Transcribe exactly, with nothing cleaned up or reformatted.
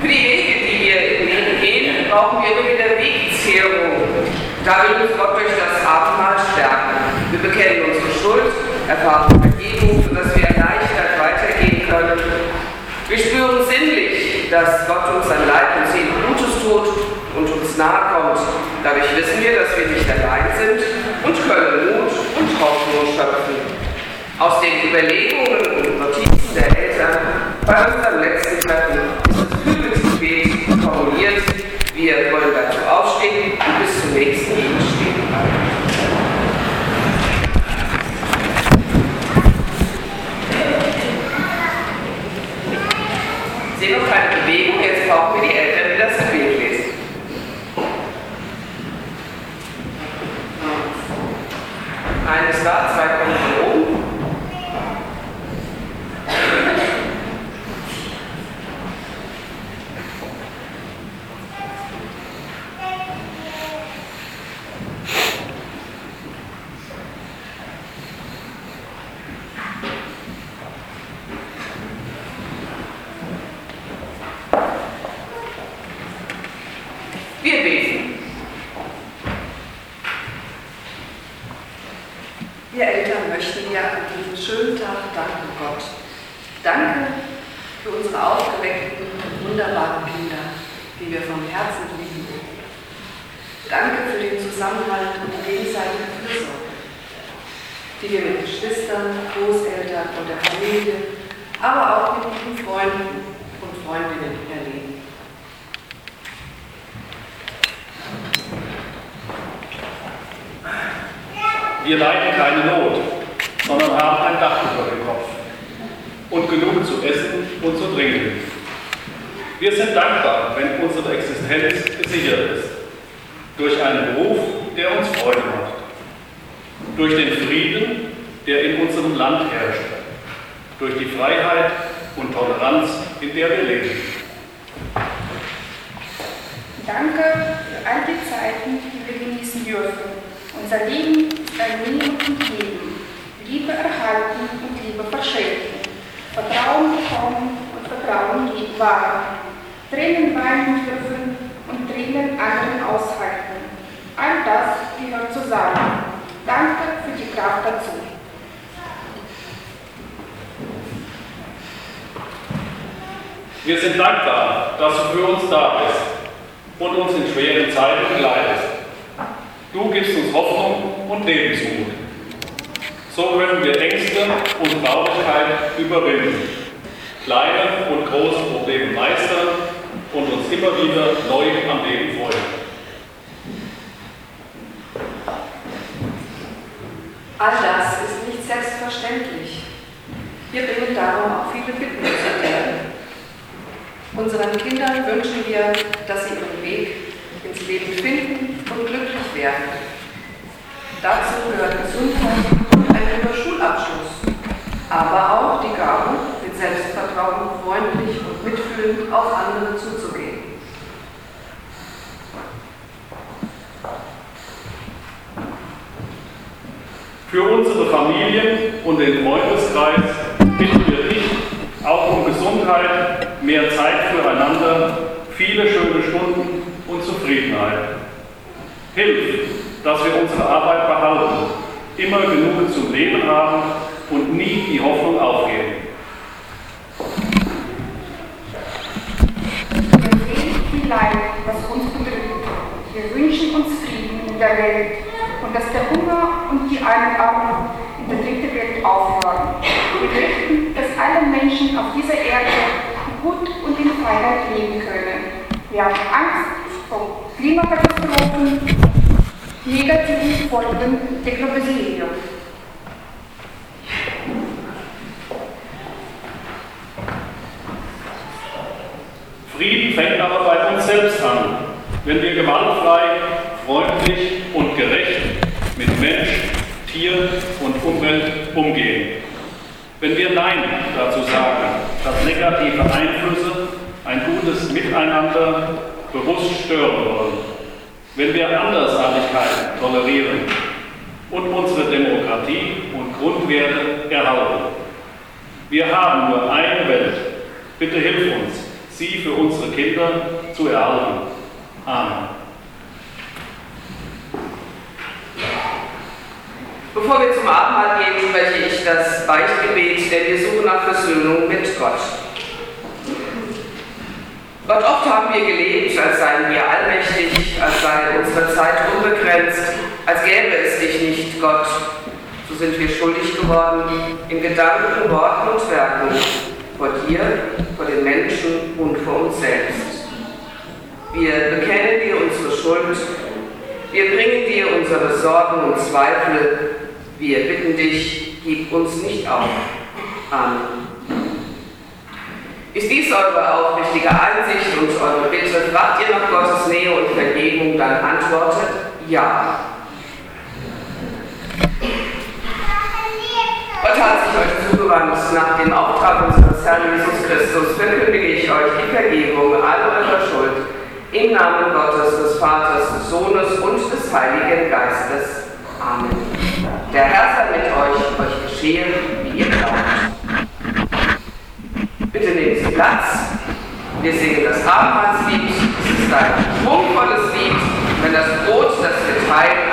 Für die Wege, die wir im Leben gehen, brauchen wir immer wieder Wegzehrung. Da will uns Gott durch das Abendmahl stärken. Wir bekennen unsere Schuld, erfahren Vergebung, sodass wir erleichtert weitergehen können. Wir spüren sinnlich, dass Gott uns an Leib und Seele Gutes tut und uns nahe kommt. Dadurch wissen wir, dass wir nicht allein sind und können Mut und Hoffnung schöpfen. Aus den Überlegungen und Notizen der Eltern bei unserem letzten Treffen ist das Fürbittsgebet formuliert. Wir wollen dazu aufstehen und bis zum nächsten Lied stehen bleiben. Ich sehe noch keine Bewegung, jetzt brauchen wir die Eltern, die das Gebet lesen. Eines da, zwei kommen von oben. Wir beten. Wir Eltern möchten dir an diesem schönen Tag danken, Gott. Danke für unsere aufgeweckten und wunderbaren Kinder, die wir vom Herzen lieben. Danke für den Zusammenhalt und die gegenseitige Fürsorge, die wir mit Geschwistern, Großeltern und der Familie, aber auch mit lieben Freunden und Freundinnen erleben. Wir leiden keine Not, sondern haben ein Dach über dem Kopf und genug zu essen und zu trinken. Wir sind dankbar, wenn unsere Existenz gesichert ist, durch einen Beruf, der uns Freude macht, durch den Frieden, der in unserem Land herrscht, durch die Freiheit und Toleranz, in der wir leben. Danke für all die Zeiten, die wir genießen dürfen. Unser Leben ist ein Nehmen und Geben, Liebe erhalten und Liebe verschenken, Vertrauen bekommen und Vertrauen wahren, Tränen weinen dürfen und Tränen anderen aushalten. All das gehört zusammen. Danke für die Kraft dazu. Wir sind dankbar, dass du für uns da bist und uns in schweren Zeiten begleitest. Du gibst uns Hoffnung und Lebensmut. So können wir Ängste und Traurigkeit überwinden, kleine und große Probleme meistern und uns immer wieder neu am Leben freuen. All das ist nicht selbstverständlich. Wir bringen darum auch viele Bitten zu dir. Unseren Kindern wünschen wir, dass sie ihren Weg ins Leben finden und glücklich werden. Dazu gehört Gesundheit und ein guter Schulabschluss, aber auch die Gabe, mit Selbstvertrauen freundlich und mitfühlend auf andere zuzugehen. Für unsere Familien und den Freundeskreis bitten wir dich auch um Gesundheit, mehr Zeit füreinander, viele schöne Stunden und Zufriedenheit. Hilf, dass wir unsere Arbeit behalten, immer genug zum Leben haben und nie die Hoffnung aufgeben. Wir sehen viel Leid, was uns bedrückt. Wir wünschen uns Frieden in der Welt und dass der Hunger und die Armut in der dritten Welt aufhören. Wir möchten, dass alle Menschen auf dieser Erde gut und in Freiheit leben können. Wir haben Angst vor Klimakatastrophen, negativen Folgen der Globalisierung. Frieden fängt aber bei uns selbst an, wenn wir gewaltfrei, freundlich und gerecht mit Mensch, Tier und Umwelt umgehen. Wenn wir Nein dazu sagen, dass negative Einflüsse ein gutes Miteinander bewusst stören wollen. Wenn wir Andersartigkeiten tolerieren und unsere Demokratie und Grundwerte erhalten. Wir haben nur eine Welt. Bitte hilf uns, sie für unsere Kinder zu erhalten. Amen. Bevor wir zum Abendmahl gehen, spreche ich das Beichtgebet, denn wir suchen nach Versöhnung mit Gott. Gott, oft haben wir gelebt, als seien wir allmächtig, als sei unsere Zeit unbegrenzt, als gäbe es dich nicht, Gott. So sind wir schuldig geworden in Gedanken, Worten und Werken, vor dir, vor den Menschen und vor uns selbst. Wir bekennen dir unsere Schuld, wir bringen dir unsere Sorgen und Zweifel, wir bitten dich, gib uns nicht auf. Amen. Ist dies eure aufrichtige Einsicht und eure Bitte, fragt ihr nach Gottes Nähe und Vergebung, dann antwortet ja. Gott hat sich euch zugewandt. Nach dem Auftrag unseres Herrn Jesus Christus verkündige ich euch die Vergebung all eurer Schuld im Namen Gottes, des Vaters, des Sohnes und des Heiligen Geistes. Amen. Der Herr sei mit euch, euch geschehe, wie ihr glaubt. Bitte nehmt Sie Platz. Wir singen das Abendmahlslied. Es ist ein schwungvolles Lied, wenn das Brot, das wir teilen,